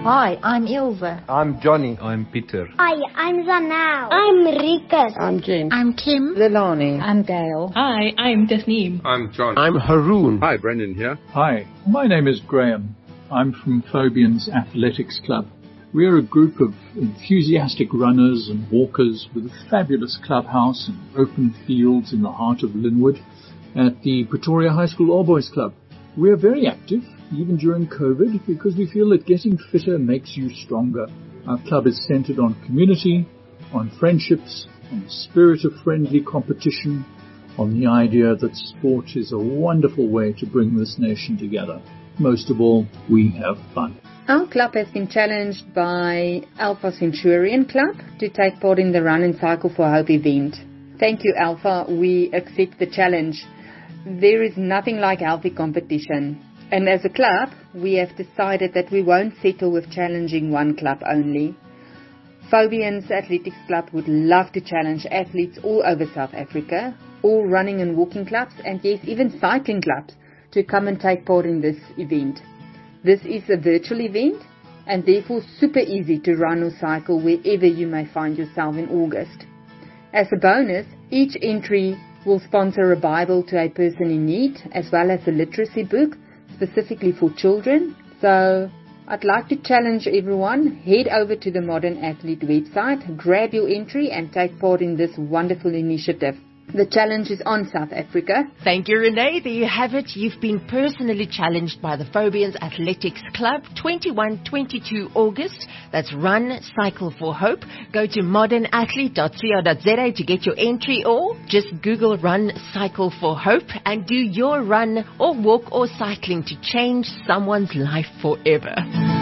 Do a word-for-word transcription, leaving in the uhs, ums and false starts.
Hi, I'm Ilva. I'm Johnny. I'm Peter. Hi, I'm Zanau. I'm Rika. I'm Jen. I'm Kim. Lilani. I'm Gail. Hi, I'm Tasneem. I'm John. I'm Haroon. Hi, Brendan here. Hi, my name is Graham. I'm from Phobians Athletics Club. We're a group of enthusiastic runners and walkers with a fabulous clubhouse and open fields in the heart of Linwood at the Pretoria High School All Boys Club. We're very active, even during COVID, because we feel that getting fitter makes you stronger. Our club is centered on community, on friendships, on the spirit of friendly competition, on the idea that sport is a wonderful way to bring this nation together. Most of all, we have fun. Our club has been challenged by Alpha Centurion Club to take part in the Run and Cycle for Hope event. Thank you, Alpha. We accept the challenge. There is nothing like healthy competition. And as a club, we have decided that we won't settle with challenging one club only. Phobians Athletics Club would love to challenge athletes all over South Africa, all running and walking clubs, and yes, even cycling clubs, to come and take part in this event. This is a virtual event and therefore super easy to run or cycle wherever you may find yourself in August. As a bonus, each entry will sponsor a Bible to a person in need, as well as a literacy book specifically for children. So I'd like to challenge everyone, head over to the Modern Athlete website, grab your entry and take part in this wonderful initiative. The challenge is on South Africa. Thank you, Renee. There you have it. You've been personally challenged by the Phobians Athletics Club, twenty-one to twenty-two August. That's Run Cycle for Hope. Go to modern athlete dot co dot za to get your entry, or just Google Run Cycle for Hope and do your run or walk or cycling to change someone's life forever.